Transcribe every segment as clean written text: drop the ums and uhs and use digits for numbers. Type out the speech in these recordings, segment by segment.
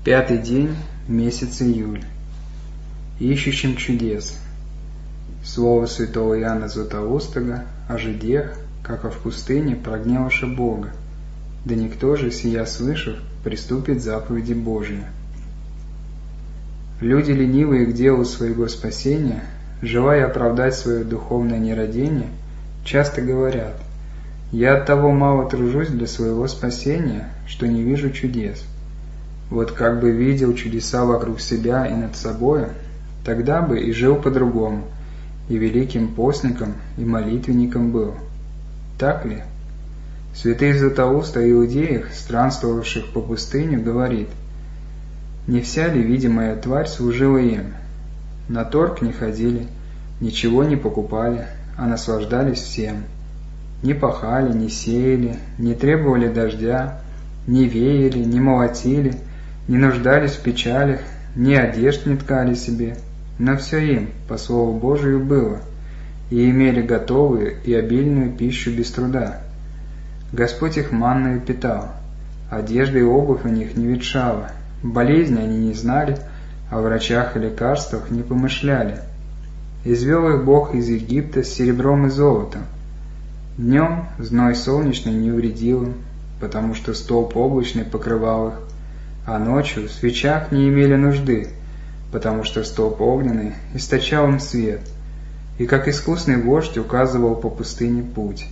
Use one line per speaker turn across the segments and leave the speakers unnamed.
5-й день, месяц июль. Ищущим чудес. Слово святого Иоанна Златоустого о жидех, как в пустыне, прогневавши Бога, да никто же, сия слышав, приступит заповеди Божии. Люди, ленивые к делу своего спасения, желая оправдать свое духовное нерадение, часто говорят: «Я оттого мало тружусь для своего спасения, что не вижу чудес. Вот как бы видел чудеса вокруг себя и над собою, тогда бы и жил по-другому, и великим постником, и молитвенником был». Так ли? Святый Златоуст о иудеях, странствовавших по пустыне, говорит: «Не вся ли видимая тварь служила им? На торг не ходили, ничего не покупали, а наслаждались всем. Не пахали, не сеяли, не требовали дождя, не веяли, не молотили, не нуждались в печалях, ни одежд не ткали себе, но все им, по Слову Божию, было, и имели готовую и обильную пищу без труда. Господь их манною питал, одежда и обувь у них не ветшала, болезни они не знали, о врачах и лекарствах не помышляли. Извел их Бог из Египта с серебром и золотом. Днем зной солнечный не вредил им, потому что столб облачный покрывал их, а ночью в свечах не имели нужды, потому что столб огненный источал им свет, и как искусный вождь указывал по пустыне путь.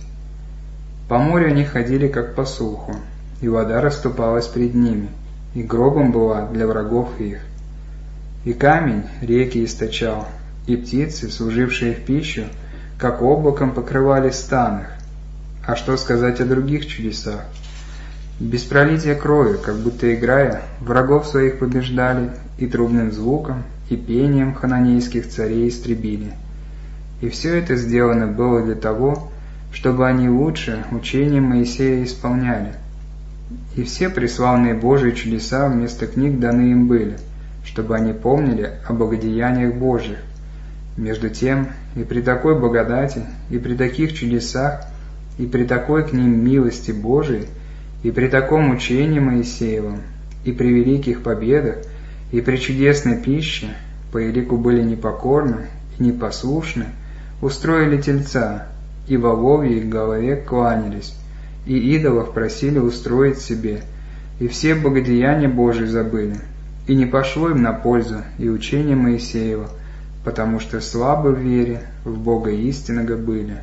По морю они ходили как по суху, и вода расступалась пред ними, и гробом была для врагов их. И камень реки источал, и птицы, служившие в пищу, как облаком покрывали стан их. А что сказать о других чудесах? Без пролития крови, как будто играя, врагов своих побеждали, и трубным звуком, и пением хананейских царей истребили. И все это сделано было для того, чтобы они лучше учение Моисея исполняли. И все преславные Божьи чудеса вместо книг даны им были, чтобы они помнили о благодеяниях Божьих. Между тем, и при такой благодати, и при таких чудесах, и при такой к ним милости Божией, и при таком учении Моисеевом, и при великих победах, и при чудесной пище, по елику были непокорны и непослушны, устроили тельца, и во воле их голове кланялись, и идолов просили устроить себе, и все благодеяния Божии забыли, и не пошло им на пользу и учение Моисеева, потому что слабы в вере, в Бога истинного были.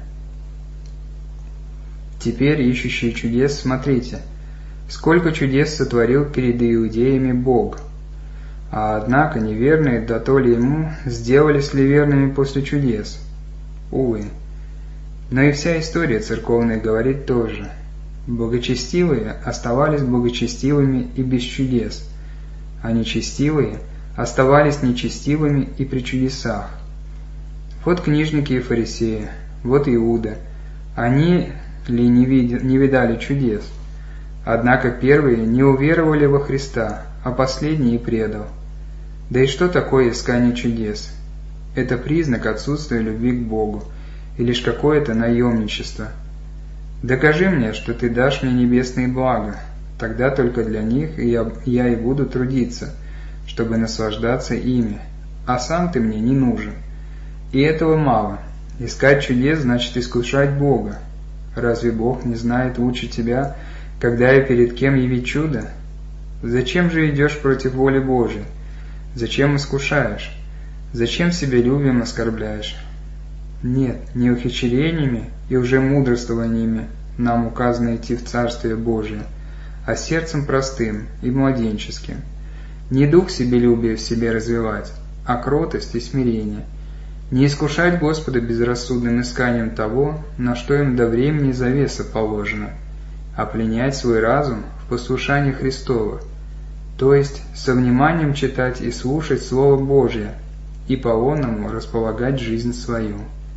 Теперь, ищущие чудес, смотрите, сколько чудес сотворил перед иудеями Бог. А однако неверные, да то ли ему, сделались ли верными после чудес? Увы. Но и вся история церковная говорит тоже. Благочестивые оставались благочестивыми и без чудес, а нечестивые оставались нечестивыми и при чудесах. Вот книжники и фарисеи, вот Иуда. Они ли не видали чудес? Однако первые не уверовали во Христа, а последний и предал. Да и что такое искание чудес? Это признак отсутствия любви к Богу и лишь какое-то наемничество. Докажи мне, что ты дашь мне небесные блага, тогда только для них я и буду трудиться, чтобы наслаждаться ими, а сам ты мне не нужен. И этого мало. Искать чудес значит искушать Бога. Разве Бог не знает лучше тебя, когда и перед кем явить чудо? Зачем же идешь против воли Божией? Зачем искушаешь? Зачем себялюбием оскорбляешь? Нет, не ухищрениями и уже мудрствованиями нам указано идти в Царствие Божие, а сердцем простым и младенческим. Не дух себялюбия в себе развивать, а кротость и смирение. Не искушать Господа безрассудным исканием того, на что им до времени завеса положено, а пленять свой разум в послушании Христова, то есть со вниманием читать и слушать Слово Божие, и по-оному располагать жизнь свою.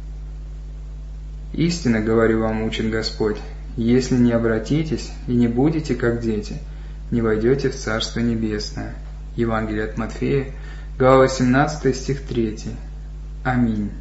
Истинно говорю вам, учит Господь, если не обратитесь и не будете как дети, не войдете в Царство Небесное. Евангелие от Матфея, глава 18, стих 3. Аминь.